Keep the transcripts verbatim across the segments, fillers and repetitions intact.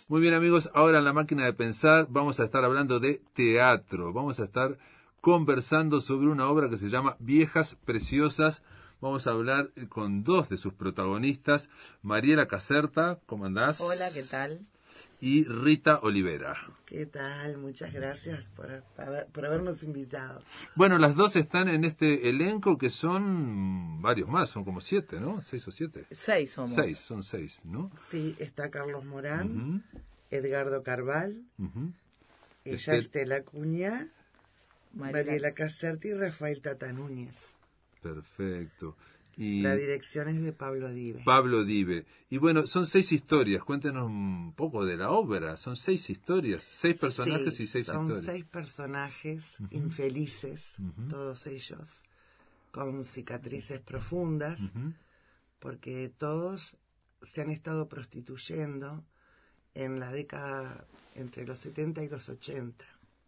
Muy bien, amigos, ahora en La Máquina de Pensar vamos a estar hablando de teatro. Vamos a estar conversando sobre una obra que se llama Viejas Preciosas. Vamos a hablar con dos de sus protagonistas, Mariela Caserta, ¿cómo andás? Hola, ¿qué tal? Y Rita Olivera. ¿Qué tal? Muchas gracias por, por habernos invitado. Bueno, las dos están en este elenco que son varios más, son como siete, ¿no? ¿Seis o siete? Seis somos. Seis, son seis, ¿no? Sí, está Carlos Morán, Uh-huh. Edgardo Carval, Uh-huh. ella Estel... Estela Acuña, Mariela, Mariela Caserta y Rafael Tata Núñez. Perfecto. Y la dirección es de Pablo Dive. Pablo Dive. Y bueno, son seis historias. Cuéntenos un poco de la obra. Son seis historias, seis personajes sí, y seis son historias. Son seis personajes uh-huh. infelices, uh-huh. todos ellos, con cicatrices profundas, uh-huh. porque todos se han estado prostituyendo en la década entre los setenta y los ochenta.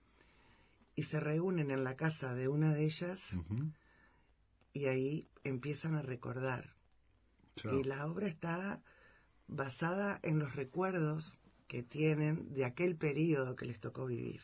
Y se reúnen en la casa de una de ellas uh-huh. y ahí empiezan a recordar. Chao. Y la obra está basada en los recuerdos que tienen de aquel periodo que les tocó vivir.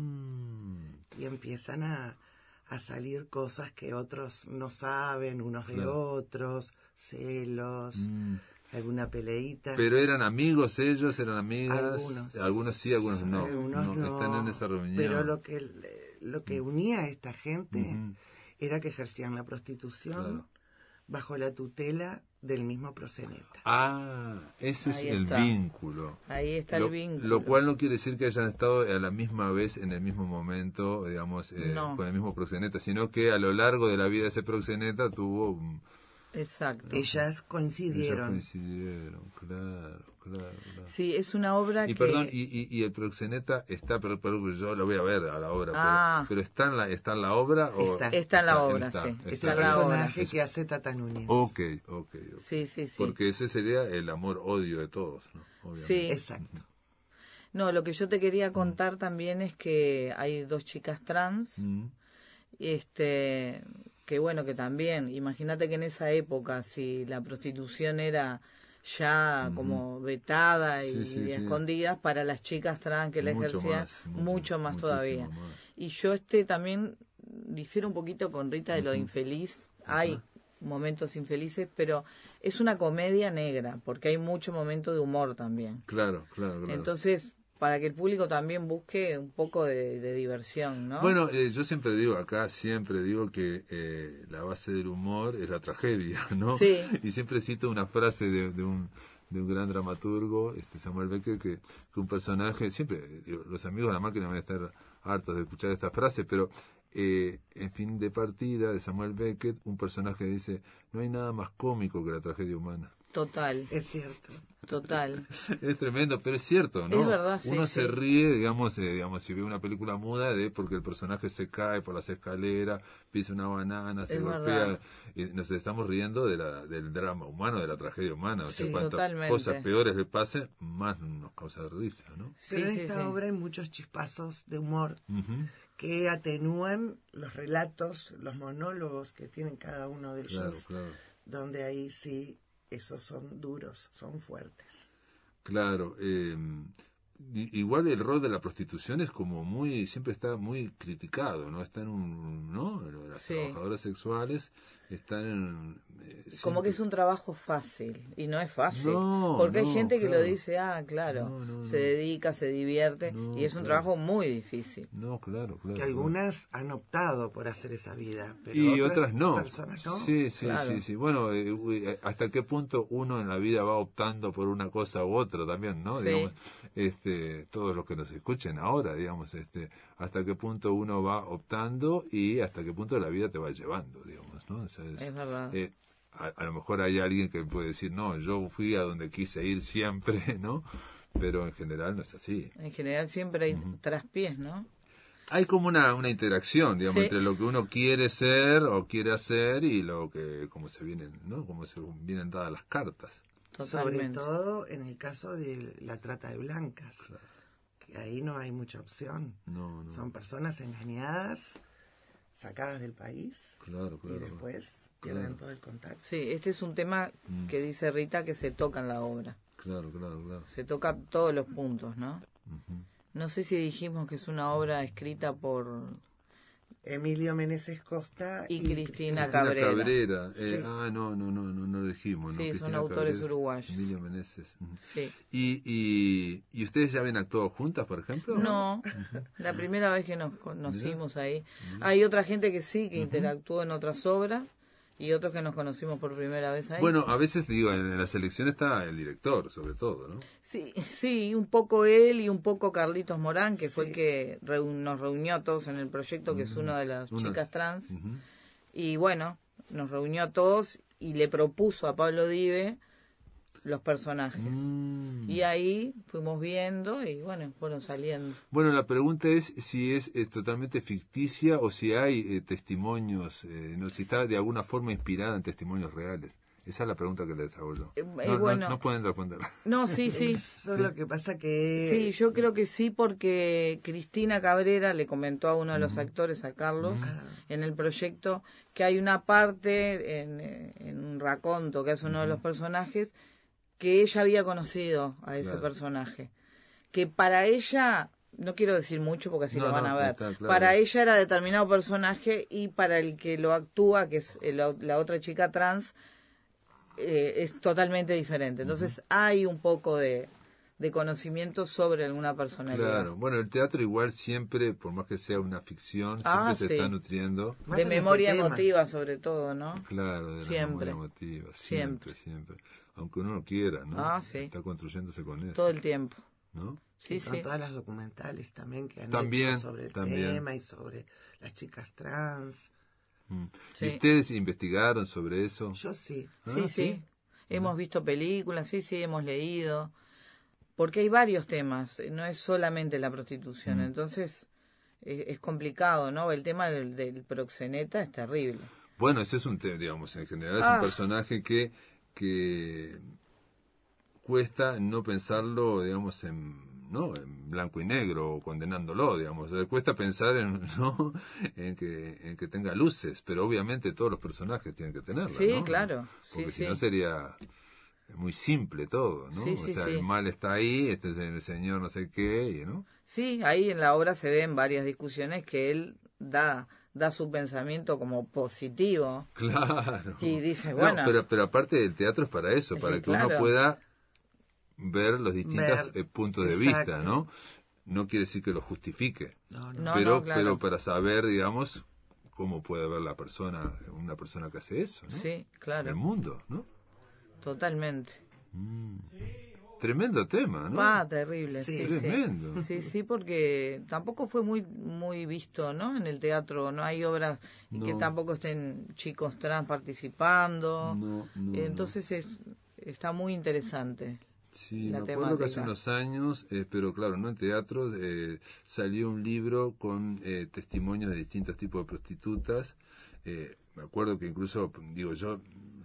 Mm. Y empiezan a, a salir cosas que otros no saben, unos de claro. otros, celos, mm. alguna peleita. ¿Pero eran amigos ellos? ¿Eran amigas? Algunos. Algunos sí, algunos no. Algunos no, no. Están en esa reunión. Pero lo que, lo que unía a esta gente mm-hmm. era que ejercían la prostitución claro. bajo la tutela del mismo proxeneta. Ah, ese Ahí es el está. vínculo. Ahí está lo, el vínculo. Lo cual no quiere decir que hayan estado a la misma vez, en el mismo momento, digamos, eh, no. con el mismo proxeneta, sino que a lo largo de la vida de ese proxeneta tuvo... Um, Exacto. Ellas coincidieron. Ellas coincidieron, claro, claro, claro. Sí, es una obra y que... Perdón, y, y, y el proxeneta está, pero, pero yo lo voy a ver a la obra, ah. pero, pero ¿está en la, está en la obra? O está, está en la está, obra, está, sí. Está, está el personaje que hace Tata Núñez. Ok, ok, ok. Sí, sí, sí. Porque ese sería el amor-odio de todos, ¿no? Obviamente. Sí. Exacto. No, lo que yo te quería contar mm. también es que hay dos chicas trans, mm. este... que bueno, que también, imagínate que en esa época, si la prostitución era ya uh-huh. como vetada y, sí, sí, y sí. escondida, para las chicas trans que la ejercían, mucho, mucho más todavía. Más. Y yo este también difiero un poquito con Rita de uh-huh. lo infeliz. Uh-huh. Hay momentos infelices, pero es una comedia negra, porque hay mucho momento de humor también. Claro, claro, claro. Entonces... para que el público también busque un poco de, de diversión, ¿no? Bueno, eh, yo siempre digo, acá siempre digo que eh, la base del humor es la tragedia, ¿no? Sí. Y siempre cito una frase de, de un de un gran dramaturgo, este Samuel Beckett, que, que un personaje, siempre, digo, los amigos de La Máquina van a estar hartos de escuchar esta frase, pero eh, en Fin de Partida, de Samuel Beckett, un personaje dice, no hay nada más cómico que la tragedia humana. Total. Es cierto. Total. Es tremendo, pero es cierto, ¿no? Es verdad, sí, Uno sí. se ríe, digamos, eh, digamos, si ve una película muda, de porque el personaje se cae por las escaleras, pisa una banana, se es golpea. Verdad. Y nos estamos riendo de la, del drama humano, de la tragedia humana. O sea, sí, cuantas totalmente. cosas peores le pasen, más nos causa risa, ¿no? Sí, pero en sí, esta sí. obra hay muchos chispazos de humor uh-huh. que atenúan los relatos, los monólogos que tienen cada uno de ellos, claro, claro. donde ahí sí, esos son duros, son fuertes. Claro, eh, igual el rol de la prostitución es como muy, siempre está muy criticado, ¿no? Está en un, ¿no? Las sí. trabajadoras sexuales están en... Eh, como siempre... que es un trabajo fácil, y no es fácil, no, porque no, hay gente claro. que lo dice, ah, claro, no, no, se no. dedica, se divierte, no, y es un claro. trabajo muy difícil. No, claro, claro. Que algunas claro. han optado por hacer esa vida, pero y otras, otras no. personas no. Sí, sí, claro. sí, sí. Bueno, eh, hasta qué punto uno en la vida va optando por una cosa u otra también, ¿no? Sí. Digamos, este, todos los que nos escuchen ahora, digamos, este, hasta qué punto uno va optando y hasta qué punto la vida te va llevando, digamos, ¿no? O sea, es, es verdad. Eh, a, a lo mejor hay alguien que puede decir, no, yo fui a donde quise ir siempre, ¿no? Pero en general no es así. En general siempre hay uh-huh. traspiés, ¿no? Hay como una, una interacción, digamos, sí. entre lo que uno quiere ser o quiere hacer y lo que, como se vienen, ¿no? Como se vienen dadas las cartas. Totalmente. Sobre todo en el caso de la trata de blancas, claro. que ahí no hay mucha opción. No, no. Son personas engañadas, sacadas del país, claro, claro, y después pierden claro. todo el contacto. Sí, este es un tema mm. que dice Rita que se toca en la obra. Claro, claro, claro. Se toca todos los puntos, ¿no? Uh-huh. No sé si dijimos que es una obra escrita por Emilio Meneses Costa y, y Cristina, Cristina Cabrera. Cabrera. Eh, Sí. Ah, no, no, no, no, no lo dijimos. Sí, ¿no? son Cristina autores Cabrera, uruguayos. Emilio Meneses. Uh-huh. Sí. ¿Y, y, ¿Y ustedes ya habían actuado juntas, por ejemplo? No, Uh-huh. la primera vez que nos conocimos Mirá. ahí. Mirá. Hay otra gente que sí, que Uh-huh. interactuó en otras obras, y otros que nos conocimos por primera vez ahí. Bueno, a veces, digo, en la selección está el director, sobre todo, ¿no? Sí, sí, un poco él y un poco Carlitos Morán, que Sí. fue el que reu- nos reunió a todos en el proyecto, que es Uh-huh. una de las Una- chicas trans. Uh-huh. Y bueno, nos reunió a todos y le propuso a Pablo Dive los personajes. Mm. Y ahí fuimos viendo y bueno, fueron saliendo. Bueno, la pregunta es si es, eh, totalmente ficticia o si hay eh, testimonios, eh, no, si está de alguna forma inspirada en testimonios reales. Esa es la pregunta que les hago yo. Eh, No, eh, no- bueno. no pueden responder. No, sí, sí. Eso es lo que pasa que... Sí, yo creo que sí, porque Cristina Cabrera le comentó a uno de los actores, a Carlos, Ah. en el proyecto, que hay una parte en, eh, en un raconto que hace uno de los personajes, que ella había conocido a ese Claro. personaje. Que para ella, no quiero decir mucho porque así No, lo van no, a ver, está claro. para ella era determinado personaje y para el que lo actúa, que es el o- la otra chica trans, eh, es totalmente diferente. Entonces hay un poco de, de conocimiento sobre alguna personalidad. Claro, bueno, el teatro igual siempre, por más que sea una ficción, siempre Ah, se sí. está nutriendo, Más De en este memoria tema. emotiva sobre todo, ¿no? claro, de la Siempre. memoria emotiva, siempre, siempre, aunque uno no quiera, ¿no? Ah, sí. Está construyéndose con eso, Todo el tiempo. ¿no? Sí, Y con sí. todas las documentales también que han También, hecho sobre el también. tema y sobre las chicas trans. Mm. Sí. ¿Y ustedes investigaron sobre eso? Yo sí. Ah, Sí, sí. Hemos visto películas, sí, sí, hemos leído. Porque hay varios temas, no es solamente la prostitución. Mm. Entonces, es, es complicado, ¿no? El tema del, del proxeneta es terrible. Bueno, ese es un tema, digamos, en general es Ah. un personaje que, que cuesta no pensarlo, digamos, en, ¿no? en blanco y negro o condenándolo, digamos. Le cuesta pensar en, ¿no? en, que, en que tenga luces, pero obviamente todos los personajes tienen que tenerlas, Sí, ¿no? claro. Porque Sí, si sí. no sería muy simple todo, ¿no? Sí, o sí, sea, sí. el mal está ahí, este es el señor no sé qué, y, ¿no? Sí, ahí en la obra se ven varias discusiones que él da da su pensamiento como positivo. Claro. Y dice, No, bueno. pero, pero aparte el teatro es para eso, Sí, para que claro. uno pueda ver los distintos Ver, eh, puntos de exacto. vista, ¿no? No quiere decir que lo justifique, No, no. No, pero, no, claro. pero para saber, digamos, cómo puede ver la persona, una persona que hace eso, ¿no? Sí, En claro, el mundo, ¿no? totalmente. Mm. Tremendo tema, ¿no? Pa, terrible, Sí. sí, Tremendo. sí. Sí, sí, porque tampoco fue muy muy visto, ¿no? En el teatro no hay obras y que No. tampoco estén chicos trans participando. No, no, Eh, Entonces es, está muy interesante. Sí, la me acuerdo que hace temática. unos años, eh, pero claro, no en teatro, eh, salió un libro con eh, testimonios de distintos tipos de prostitutas. Eh, me acuerdo que incluso, digo, yo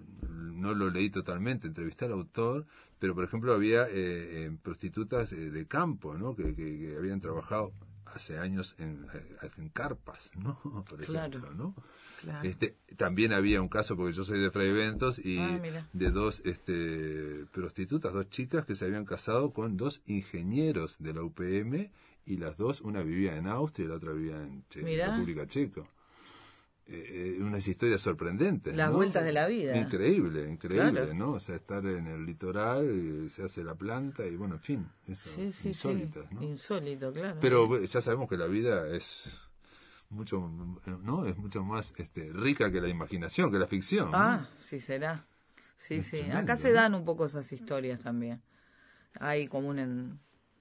no lo leí totalmente, entrevisté al autor, pero por ejemplo había eh, eh, prostitutas eh, de campo, ¿no? Que, que, que habían trabajado hace años en, en carpas, ¿no? Por ejemplo, Claro. ¿no? Claro. Este, también había un caso, porque yo soy de Fray Bentos, y Ah, mira. de dos este, prostitutas, dos chicas que se habían casado con dos ingenieros de la U P M, y las dos, una vivía en Austria y la otra vivía en Che- Mirá. República Checa. Eh, eh, unas historias sorprendentes, Las ¿no? vueltas de la vida. Increíble, increíble, Claro. ¿no? O sea, estar en el litoral, eh, se hace la planta y bueno, en fin, eso, Sí, sí, insólitas, sí. ¿no? Insólito, claro. Pero bueno, ya sabemos que la vida es mucho, ¿no? Es mucho más este, rica que la imaginación, que la ficción, ¿no? Ah, sí será. Sí, Es sí. tremendo, Acá se ¿no? dan un poco esas historias también. Hay como un... en-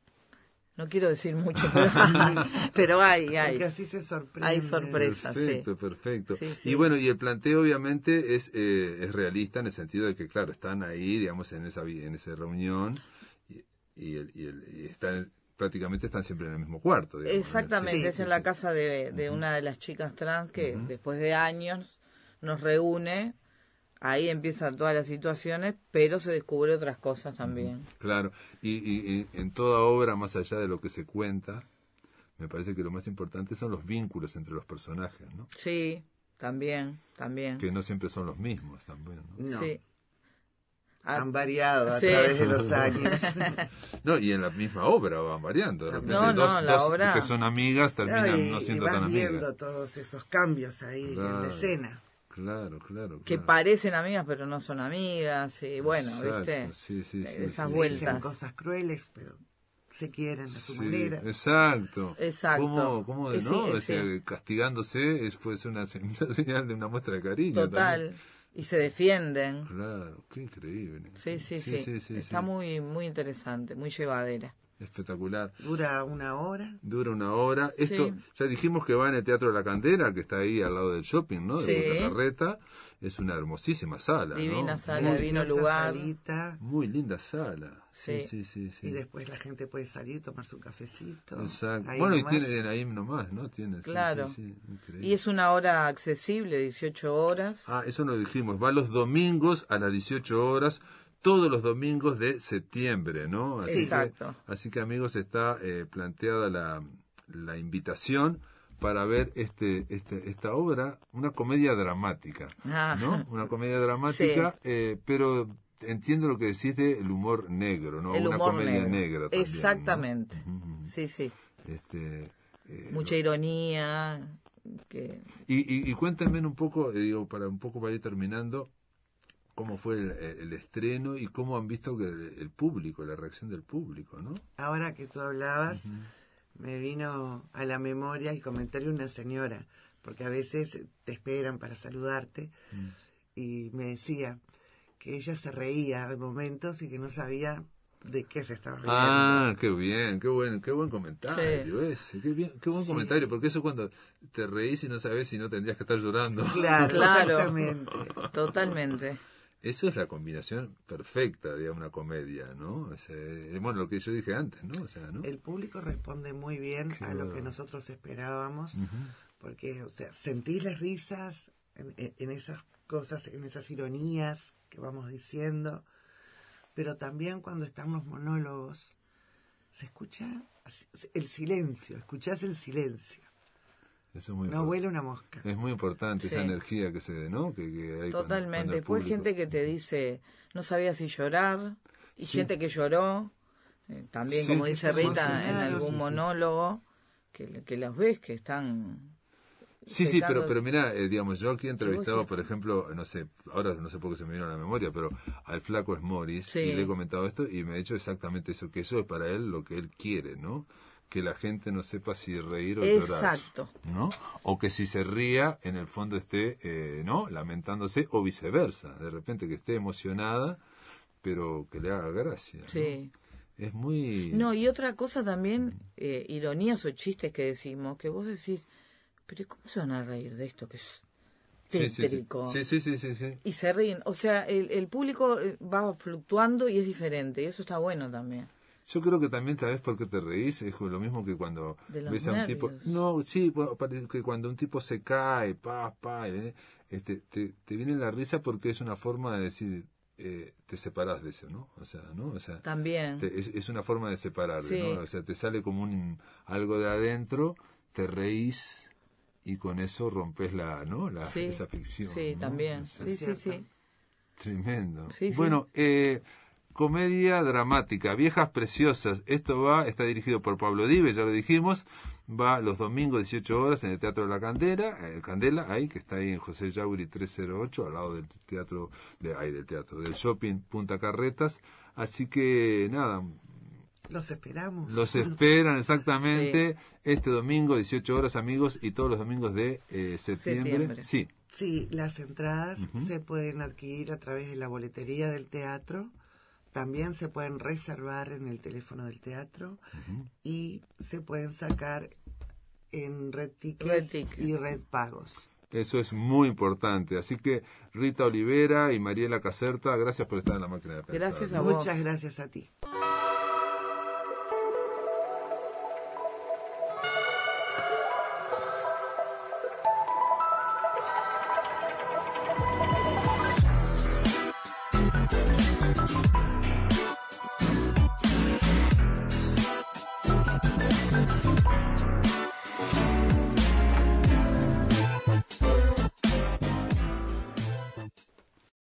No quiero decir mucho, pero, pero hay, hay. Porque así se sorprende. Hay sorpresa. Esa, Perfecto, sí. perfecto. Sí, sí. Y bueno, y el planteo obviamente es eh, es realista en el sentido de que, claro, están ahí, digamos, en esa vi- en esa reunión y, y, el- y, el- y están prácticamente están siempre en el mismo cuarto. Digamos, Exactamente, Sí, es en sí, la sí. casa de, de una de las chicas trans que después de años nos reúne. Ahí empiezan todas las situaciones, pero se descubre otras cosas también. Claro, y, y- y en toda obra, más allá de lo que se cuenta, me parece que lo más importante son los vínculos entre los personajes, ¿no? Sí, también, también. Que no siempre son los mismos también, ¿no? No. Sí. han variado a sí. través de los años. No, y en la misma obra van variando. De repente no, no, dos, la dos obra... que son amigas terminan no, y, no siendo y vas tan amigas. viendo todos esos cambios ahí claro, en la escena. Claro, claro, claro. Que parecen amigas, pero no son amigas. Y bueno, exacto, ¿viste? Sí, sí, sí, Esas sí, vueltas. Dicen cosas crueles, pero se quieren a su sí, manera. Exacto. Exacto. ¿Cómo, cómo de, Sí, no? O sí. sea, castigándose es, puede ser una, una señal de una muestra de cariño. Total. También. Y se defienden. Claro, qué increíble. Sí, sí, sí. sí, sí, sí Está sí. muy muy interesante, muy llevadera. Espectacular. Dura una hora. Dura una hora. Esto, Sí. ya dijimos que va en el Teatro de la Candela, que está ahí al lado del shopping, ¿no? De Sí. Botacarreta. Es una hermosísima sala, Divina ¿no? sala, Muy, divino Preciosa lugar. salita. muy linda sala. Sí, Sí. sí, sí. sí. Y después la gente puede salir, tomarse un cafecito. Exacto. ahí Bueno, nomás. y tienen ahí nomás, ¿no? Tiene, sí, Claro. sí, sí, increíble. Y es una hora accesible, dieciocho horas. Ah, eso lo dijimos. Va los domingos a las dieciocho horas, todos los domingos de septiembre, ¿no? Así Exacto. Que, así que, amigos, está eh, planteada la, la invitación para ver este, este esta obra, una comedia dramática, Ah. ¿no? Una comedia dramática, Sí. eh, pero entiendo lo que decís de el humor negro, ¿no? El una humor comedia negro. negra también, Exactamente. ¿no? Ujú, ujú. Sí, sí. Este, eh, Mucha ironía. Que... Y, y, y cuéntenme un poco, eh, digo, para un poco para ir terminando, cómo fue el, el estreno y cómo han visto que el, el público, la reacción del público, ¿no? Ahora que tú hablabas, Ujú. me vino a la memoria el comentario de una señora, porque a veces te esperan para saludarte, Mm. y me decía que ella se reía de momentos y que no sabía de qué se estaba riendo. Ah, qué bien, qué buen, qué buen comentario Sí. ese, qué bien, qué buen Sí. comentario, porque eso cuando te reís y no sabes si no tendrías que estar llorando. Claro, Claro. exactamente. Totalmente. Eso es la combinación perfecta de una comedia, ¿no? O sea, eh, bueno, lo que yo dije antes, ¿no? O sea, ¿no? El público responde muy bien Qué a lo que bárbaro. nosotros esperábamos, Ujú. porque, o sea, sentís las risas en, en- en esas cosas, en esas ironías que vamos diciendo, pero también cuando están los monólogos, se escucha así- el silencio, escuchás el silencio, Eso es muy no importante. huele una mosca. Es muy importante esa Sí. energía que se, ¿no? Que, que hay cuando- Totalmente. cuando el Después público- gente que te dice, no sabía si llorar, y Sí. gente que lloró, eh, también Sí, como dice que se Rita, en emocionaron. algún Sí, sí. monólogo, que, que los ves que están... Sí, sí, pero, secando- pero mira, eh, digamos, yo aquí he entrevistado, sí. por ejemplo, no sé, ahora no sé por qué se me vino a la memoria, pero al flaco Esmoris, Sí. y le he comentado esto, y me ha dicho exactamente eso, que eso es para él lo que él quiere, ¿no? Que la gente no sepa si reír o llorar. Exacto. ¿No? O que si se ría, en el fondo esté, eh, ¿no? Lamentándose, o viceversa, de repente que esté emocionada, pero que le haga gracia. ¿no? Sí. Es muy... No, y otra cosa también, eh, ironías o chistes que decimos, que vos decís, pero ¿cómo se van a reír de esto que es Sí, sí, sí. tétrico? Sí, sí, sí, sí, sí. Y se ríen, o sea, el, el público eh, va fluctuando y es diferente, y eso está bueno también. Yo creo que también, ¿sabes por qué te reís? Es lo mismo que cuando De los ves a un nervios. tipo... No, sí, bueno, parece que cuando un tipo se cae, pa, pa, eh, este, te, te viene la risa porque es una forma de decir, eh, te separás de eso, ¿no? O sea, ¿no? O sea, También. te- es, es una forma de separarte, Sí. ¿no? O sea, te sale como un algo de adentro, te reís y con eso rompes la, ¿no? La, Sí, esa ficción. sí, ¿no? también. O sea, Sí, sí, sí. Tremendo. Sí, sí. Bueno, eh, comedia dramática, Viejas Preciosas. Esto va, está dirigido por Pablo Dive, ya lo dijimos. Va los domingos dieciocho horas en el Teatro de la Candela, eh, Candela, ahí, que está ahí en José Yauri trescientos ocho, al lado del teatro, de, ahí del teatro, del shopping Punta Carretas. Así que, nada, Los esperamos. los esperan exactamente este domingo, dieciocho horas, amigos, y todos los domingos de eh, septiembre. Septiembre. Sí. Sí, las entradas Ujú. se pueden adquirir a través de la boletería del teatro. También se pueden reservar en el teléfono del teatro Ujú. y se pueden sacar en Red Tickets Red Ticket. y Red Pagos. Eso es muy importante. Así que Rita Olivera y Mariela Caserta, gracias por estar en la máquina de pensar. Gracias a ¿no? vos. Muchas gracias a ti.